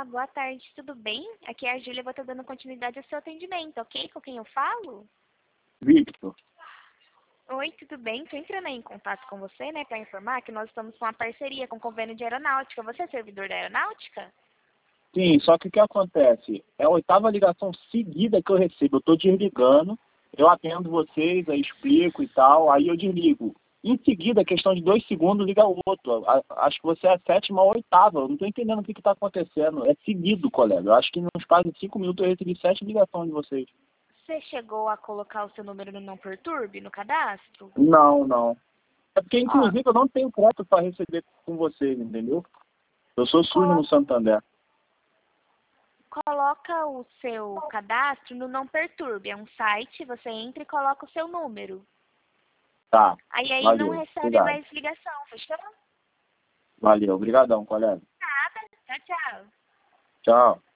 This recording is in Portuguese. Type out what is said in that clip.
boa tarde, tudo bem? Aqui é a Júlia, vou estar dando continuidade ao seu atendimento, ok? Com quem eu falo? Victor. Oi, tudo bem? Estou entrando aí em contato com você, né, para informar que nós estamos com uma parceria com o convênio de aeronáutica. Você é servidor da aeronáutica? Sim, só que o que acontece? É a 8ª ligação seguida que eu recebo. Eu estou desligando, eu atendo vocês, aí explico e tal, aí eu desligo. Em seguida, questão de 2 segundos, liga o outro. Acho que você é a 7ª ou 8ª. Eu não estou entendendo o que está acontecendo. É seguido, colega. Eu acho que nos quase 5 minutos eu recebi 7 ligações de vocês. Você chegou a colocar o seu número no Não Perturbe, no cadastro? Não, não. É porque, Ó, inclusive, eu não tenho conta para receber com vocês, entendeu? Eu sou sujo no colo- Santander. coloca o seu cadastro no Não Perturbe. É um site, você entra e coloca o seu número. Tá. Aí não Valeu. recebe Obrigado. mais ligação, fechou? Valeu. Obrigadão, colega. Nada. Tchau, tchau. Tchau.